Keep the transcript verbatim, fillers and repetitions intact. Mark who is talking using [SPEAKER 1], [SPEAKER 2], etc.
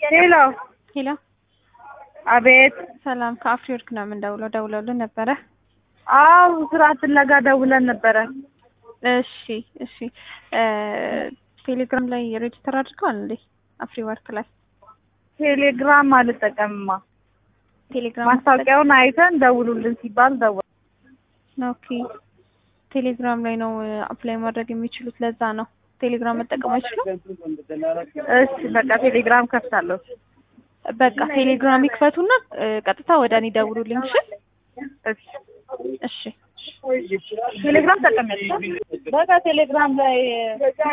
[SPEAKER 1] ሄሎ
[SPEAKER 2] ሄሎ
[SPEAKER 1] አቤት
[SPEAKER 2] ሰላም ከአፍሪወርክ ነው የምንደውለው ደውለውልን ነበረ
[SPEAKER 1] አው ስራ ፍለጋ ደውለን ነበረ
[SPEAKER 2] እሺ እሺ ቴሌግራም ላይ ሬጅስተር አድርገዋል እንዴ አፍሪወርክ ላይ
[SPEAKER 1] ቴሌግራም አልጠቀምማ
[SPEAKER 2] ቴሌግራም
[SPEAKER 1] ማስታወቂያውን አይተን ደውሉልን ሲባል ደወል
[SPEAKER 2] ኦኬ ቴሌግራም ላይ ነው አፕላይ ማድረግ የሚችሉት ለዛ ነው ቴሌግራም መጠቀም አይችሉም
[SPEAKER 1] እሺ በቃ ቴሌግራም ከፍታለሁ
[SPEAKER 2] በቃ ቴሌግራም ይክፈቱና ቀጥታ ወደኔ ደውሉልኝ እሺ እሺ
[SPEAKER 1] ቴሌግራም ተቀመጥ በቃ ቴሌግራም ላይ